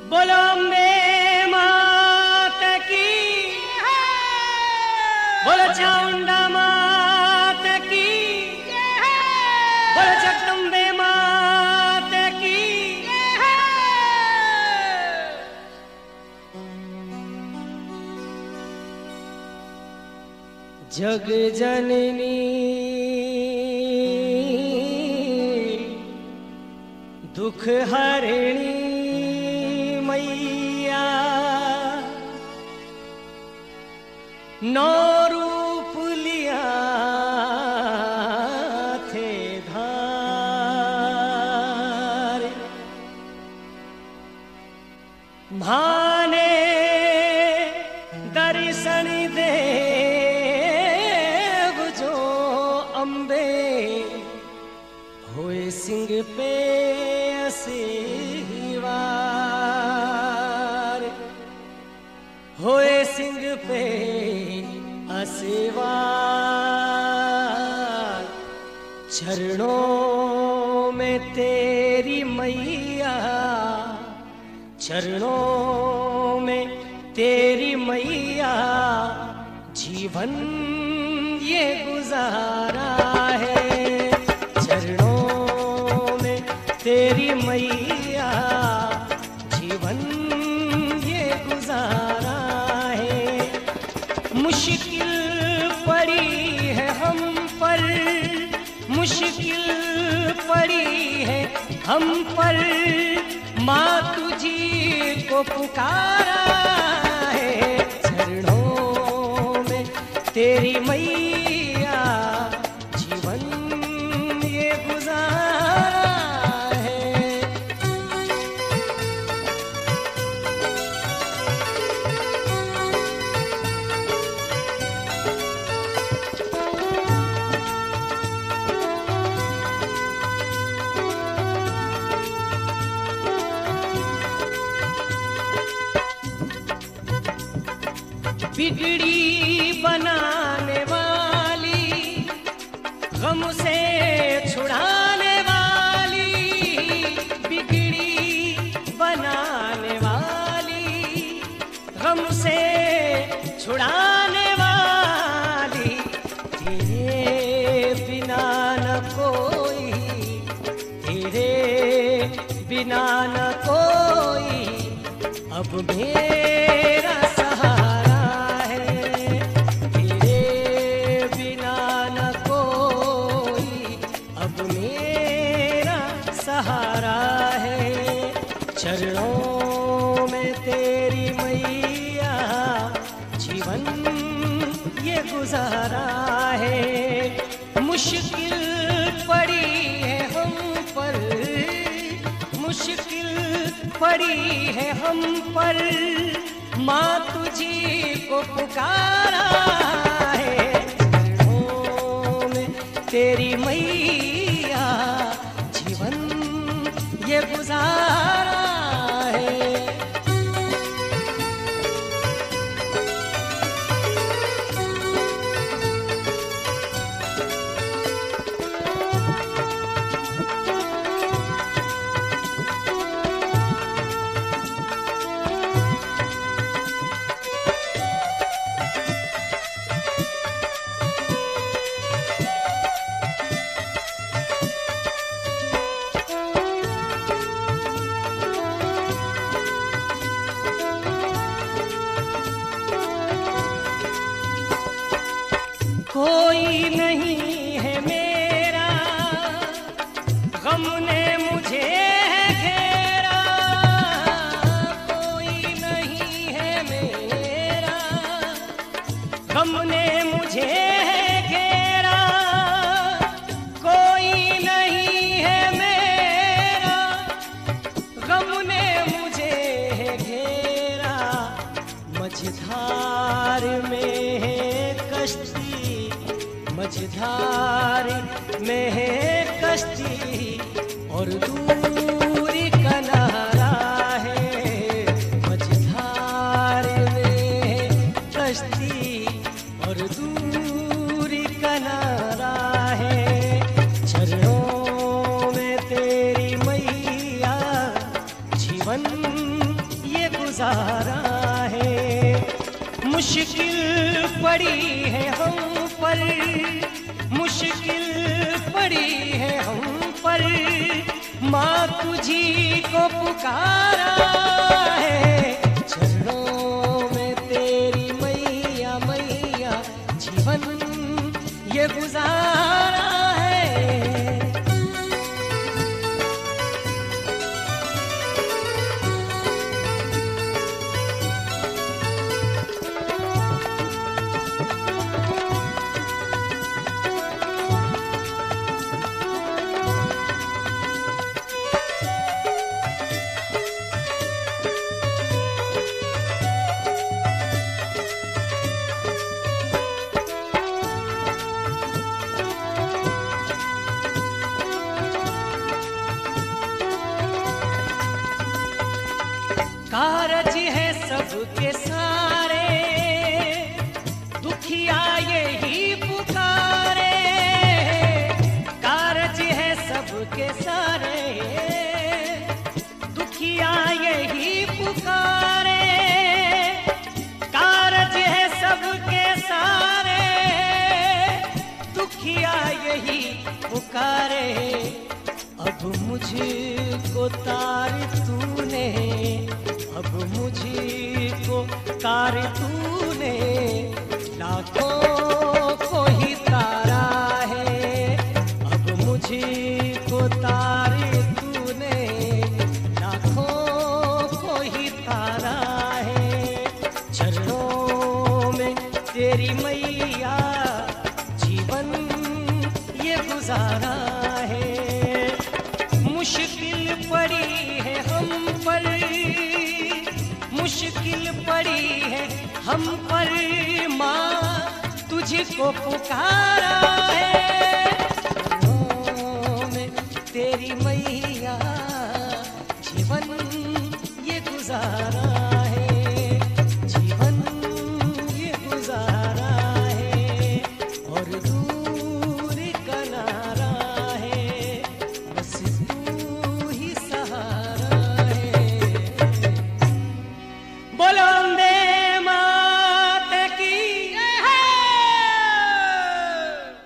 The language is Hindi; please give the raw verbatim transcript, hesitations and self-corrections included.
बोलो अम्बे मात की, बोलो चामुंडा मात की, बोलो जगदम्बे मात की। जग जननी दुख हरिणी मैया, नौ रूप लिया थे धार, भाने दर्शन देव जो अम्बे, होए सिंह पे असीवार, होए सिंह पे असीवार। चरणों में तेरी मैया, चरणों में तेरी मैया, जीवन ये गुजारा है। चरणों में तेरी मैया, जीवन ये गुजारा है। मुश्किल पड़ी है हम पर, मुश्किल पड़ी है हम पर, माँ तुझी को पुकारा है। चरणों में तेरी मैया, जीवन ये गुजारा है। बिगड़ी बनाने वाली, गम से छुड़ाने वाली, बिगड़ी बनाने वाली, गम से छुड़ाने वाली। तेरे बिना न कोई, तेरे बिना न कोई, अब मेरा सहारा है। चरणों में तेरी मैया, जीवन ये गुजारा है। मुश्किल पड़ी है हम पर, मुश्किल पड़ी है हम पर, माँ तुझी को पुकारा है। चरणों में तेरी मैया, जीवन ये गुजारा है। कोई नहीं है मेरा, गम ने मुझे घेरा। कोई नहीं है मेरा, गम ने मुझे घेरा। कोई नहीं है मेरा, गम ने मुझे घेरा। मझधार में है कश्ती, मझधार में है कश्ती, और दूरी किनारा है। मझधार में है कश्ती, और दूरी किनारा है। चरणों में तेरी मैया, जीवन मुश्किल पड़ी है हम पर, मुश्किल पड़ी है हम पर, माँ तुझी को पुकारा है। चरणों में तेरी मैया मैया जीवन ये गुजारा है। कारज है सबके सारे, दुखिया यही पुकारे। कारज है सबके सारे, दुखिया यही पुकारे। कारज है सबके सारे, दुखिया यही पुकारे। अब मुझको तार तूने, अब मुझको तार तूने, लाखों को ही तारा है। अब मुझको तार तूने, लाखों को ही तारा है। चरणों में तेरी मैया जीवन ये गुजारा है। मुश्किल पड़ी है हम पर, मुश्किल पड़ी है हम पर, माँ तुझको पुकारा